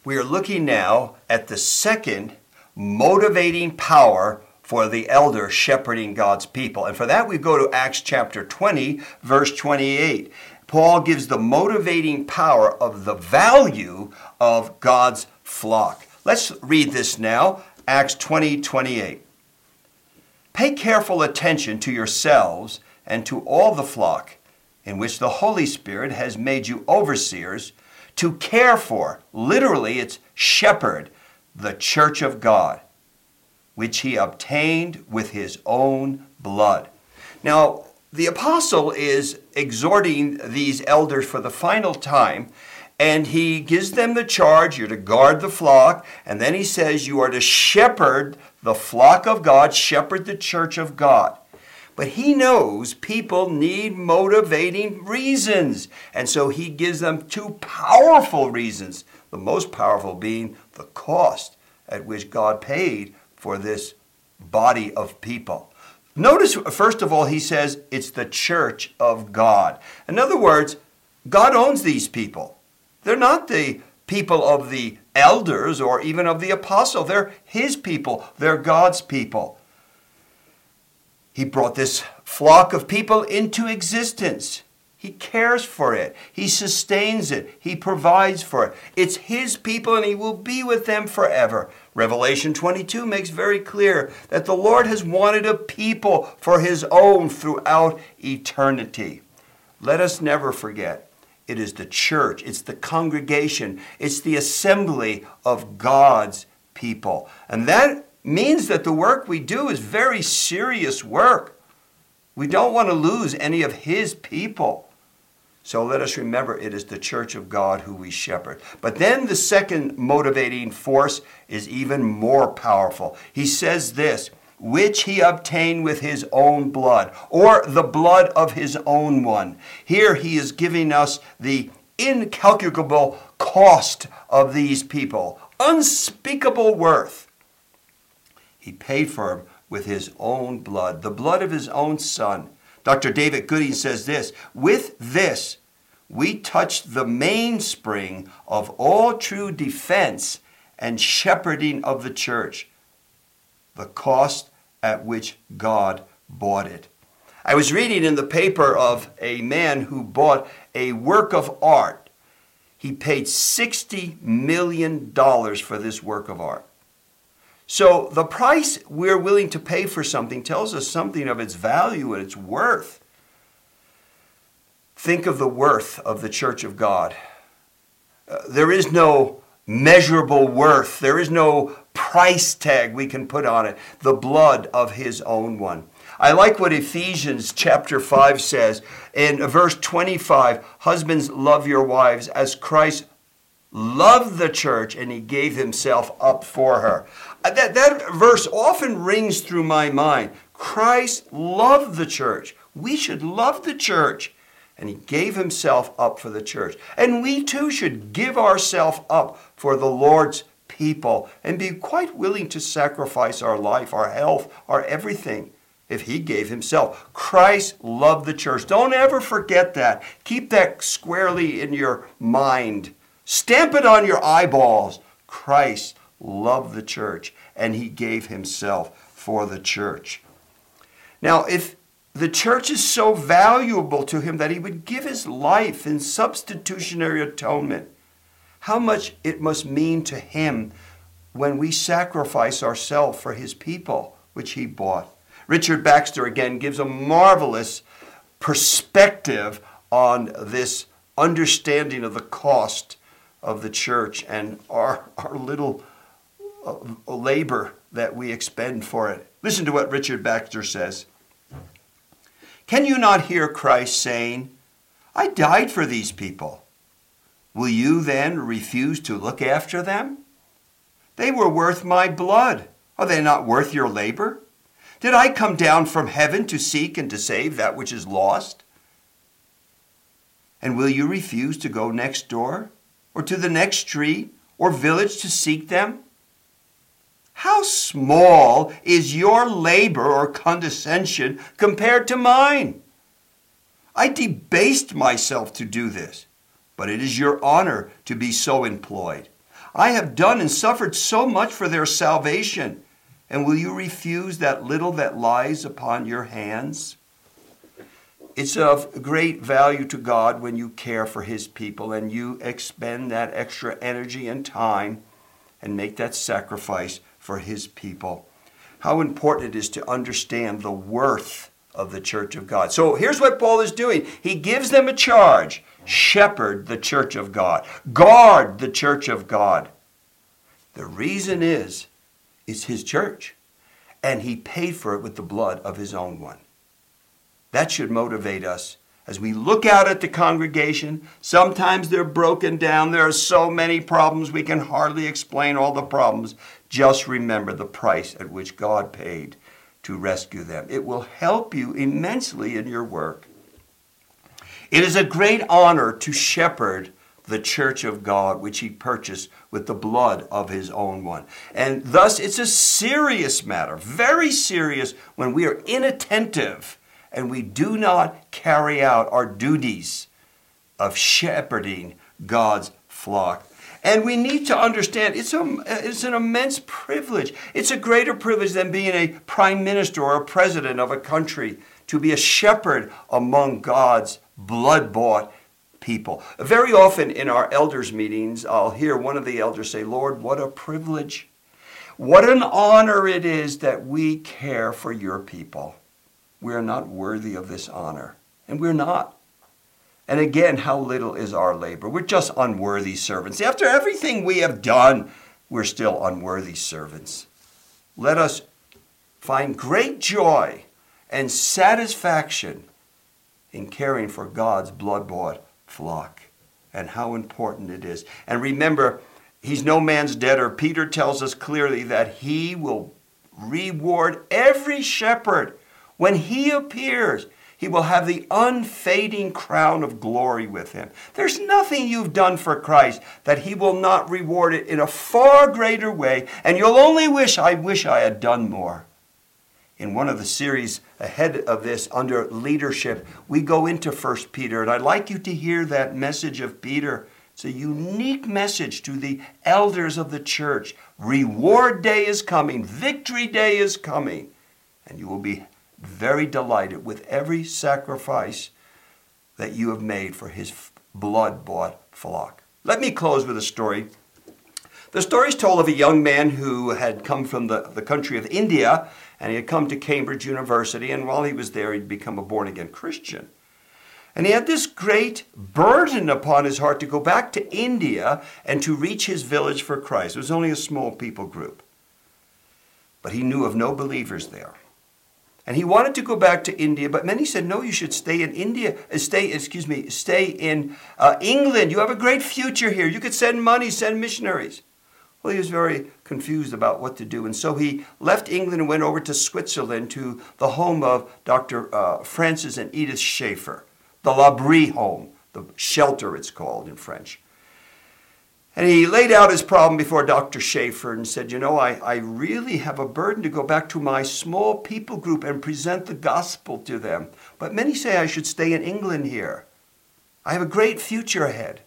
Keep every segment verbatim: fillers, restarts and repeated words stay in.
We are looking now at the second motivating power for the elder shepherding God's people. And for that, we go to Acts chapter twenty, verse twenty-eight. Paul gives the motivating power of the value of God's flock. Let's read this now, Acts twenty, twenty-eight. Pay careful attention to yourselves and to all the flock, in which the Holy Spirit has made you overseers, to care for, literally it's shepherd, the church of God, which he obtained with his own blood. Now, the apostle is exhorting these elders for the final time, and he gives them the charge, you're to guard the flock, and then he says you are to shepherd the flock of God, shepherd the church of God. But he knows people need motivating reasons, and so he gives them two powerful reasons, the most powerful being the cost at which God paid for this body of people. Notice, first of all, he says it's the church of God. In other words, God owns these people. They're not the people of the elders or even of the apostle. They're his people. They're God's people. He brought this flock of people into existence. He cares for it. He sustains it. He provides for it. It's his people, and he will be with them forever. Revelation twenty-two makes very clear that the Lord has wanted a people for his own throughout eternity. Let us never forget, it is the church, it's the congregation, it's the assembly of God's people. And that means that the work we do is very serious work. We don't want to lose any of his people. So let us remember it is the church of God who we shepherd. But then the second motivating force is even more powerful. He says this, which he obtained with his own blood, or the blood of his own one. Here he is giving us the incalculable cost of these people, unspeakable worth. He paid for them with his own blood, the blood of his own son. Doctor David Gooding says this, with this, we touched the mainspring of all true defense and shepherding of the church, the cost at which God bought it. I was reading in the paper of a man who bought a work of art. He paid sixty million dollars for this work of art. So the price we're willing to pay for something tells us something of its value and its worth. Think of the worth of the church of God. Uh, there is no measurable worth. There is no price tag we can put on it. The blood of his own one. I like what Ephesians chapter five says in verse twenty-five. Husbands, love your wives as Christ loved the church and he gave himself up for her. That, that verse often rings through my mind. Christ loved the church. We should love the church. And he gave himself up for the church. And we too should give ourselves up for the Lord's people and be quite willing to sacrifice our life, our health, our everything if he gave himself. Christ loved the church. Don't ever forget that. Keep that squarely in your mind. Stamp it on your eyeballs. Christ loved the church, and he gave himself for the church. Now, if the church is so valuable to him that he would give his life in substitutionary atonement, how much it must mean to him when we sacrifice ourselves for his people, which he bought. Richard Baxter again gives a marvelous perspective on this understanding of the cost of the church and our, our little uh, labor that we expend for it. Listen to what Richard Baxter says. Can you not hear Christ saying, I died for these people. Will you then refuse to look after them? They were worth my blood. Are they not worth your labor? Did I come down from heaven to seek and to save that which is lost? And will you refuse to go next door or to the next street or village to seek them? How small is your labor or condescension compared to mine? I debased myself to do this, but it is your honor to be so employed. I have done and suffered so much for their salvation. And will you refuse that little that lies upon your hands? It's of great value to God when you care for his people and you expend that extra energy and time and make that sacrifice for his people. How important it is to understand the worth of the church of God. So here's what Paul is doing. He gives them a charge. Shepherd the church of God. Guard the church of God. The reason is, it's his church. And he paid for it with the blood of his own one. That should motivate us as we look out at the congregation. Sometimes they're broken down. There are so many problems we can hardly explain all the problems. Just remember the price at which God paid to rescue them. It will help you immensely in your work. It is a great honor to shepherd the church of God, which he purchased with the blood of his own one. And thus, it's a serious matter, very serious, when we are inattentive and we do not carry out our duties of shepherding God's flock. And we need to understand it's, a, it's an immense privilege. It's a greater privilege than being a prime minister or a president of a country, to be a shepherd among God's blood-bought people. Very often in our elders' meetings, I'll hear one of the elders say, Lord, what a privilege. What an honor it is that we care for your people. We are not worthy of this honor, and we're not. And again, how little is our labor. We're just unworthy servants. After everything we have done, we're still unworthy servants. Let us find great joy and satisfaction in caring for God's blood-bought flock, and how important it is. And remember, he's no man's debtor. Peter tells us clearly that he will reward every shepherd. When he appears, he will have the unfading crown of glory with him. There's nothing you've done for Christ that he will not reward it in a far greater way, and you'll only wish, I wish I had done more. In one of the series ahead of this, under leadership, we go into First Peter, and I'd like you to hear that message of Peter. It's a unique message to the elders of the church. Reward day is coming. Victory day is coming. And you will be very delighted with every sacrifice that you have made for his blood-bought flock. Let me close with a story. The story is told of a young man who had come from the, the country of India, and he had come to Cambridge University, and while he was there, he'd become a born-again Christian. And he had this great burden upon his heart to go back to India and to reach his village for Christ. It was only a small people group. But he knew of no believers there. And he wanted to go back to India, but many said, no, you should stay in India, stay, excuse me, stay in uh, England. You have a great future here. You could send money, send missionaries. Well, he was very confused about what to do. And so he left England and went over to Switzerland, to the home of Doctor Uh, Francis and Edith Schaeffer, the L'Abri home, the shelter it's called in French. And he laid out his problem before Doctor Schaeffer and said, you know, I, I really have a burden to go back to my small people group and present the gospel to them. But many say I should stay in England here. I have a great future ahead.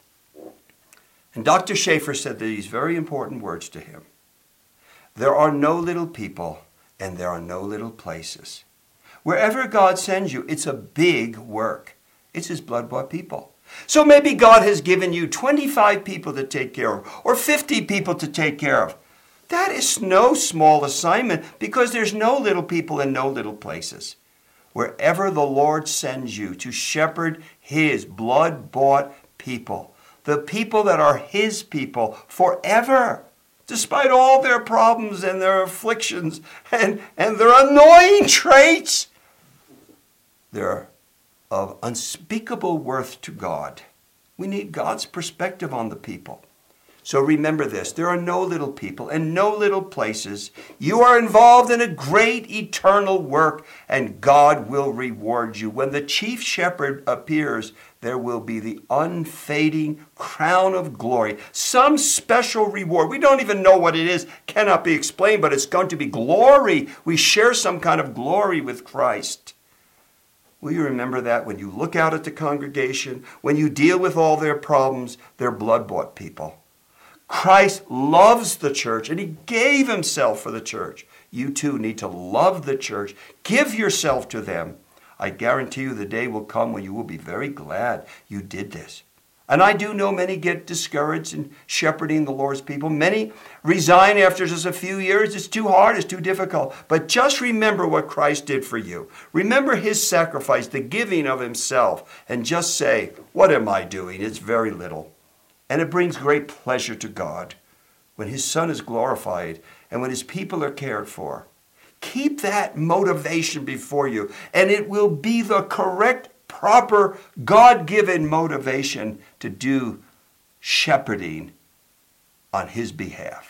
And Doctor Schaeffer said these very important words to him. There are no little people and there are no little places. Wherever God sends you, it's a big work. It's his blood-bought people. So maybe God has given you twenty-five people to take care of or fifty people to take care of. That is no small assignment because there's no little people and no little places. Wherever the Lord sends you to shepherd his blood-bought people, the people that are his people forever, despite all their problems and their afflictions and, and their annoying traits, they're of unspeakable worth to God. We need God's perspective on the people. So remember this, there are no little people and no little places. You are involved in a great eternal work, and God will reward you. When the chief shepherd appears, there will be the unfading crown of glory, some special reward. We don't even know what it is, cannot be explained, but it's going to be glory. We share some kind of glory with Christ. Will you remember that when you look out at the congregation, when you deal with all their problems, they're blood-bought people. Christ loves the church, and he gave himself for the church. You too need to love the church. Give yourself to them. I guarantee you the day will come when you will be very glad you did this. And I do know many get discouraged in shepherding the Lord's people. Many resign after just a few years. It's too hard. It's too difficult. But just remember what Christ did for you. Remember his sacrifice, the giving of himself. And just say, what am I doing? It's very little. And it brings great pleasure to God when his Son is glorified and when his people are cared for. Keep that motivation before you, and it will be the correct, proper, God-given motivation to do shepherding on his behalf.